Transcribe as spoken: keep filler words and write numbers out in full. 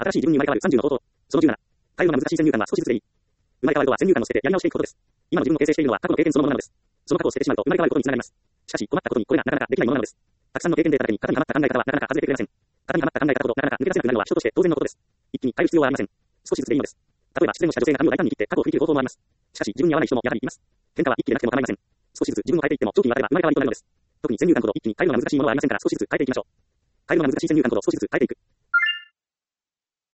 新しい自分に生まれ変わるさんじゅうの方法。そのじゅうなな。変えるのが難しい先入観は少しずつでいい。生まれ変わるとは先入観を捨ててやり直していくことです。今の自分を形成しているのは過去の経験そのものなのです。その過去を捨ててしまうと生まれ変わることにつながります。しかし困ったことにこれがなかなかできないものなのです。たくさんの経験データだけに型にはまった考え方はなかなか外れてくれません。型にはまった考え方ほどなかなか抜け出せなくなるのは人として当然のことです。一気に変える必要はありません。少しずつでいいのです。例えば失恋をした女性が髪を大胆に切って過去を振り切る方法もあります。しかし自分に合わない人もやはりいます。変化は一気でなくても構いません。少しずつ自分を変えていっても長期にわたれば生まれ変わりとなるのです。特に先入観ほど一気に変えるのが難しいものはありませんから少しずつ変えていきましょう。変えるのが難しい先入観ほど少しずつ変えていく。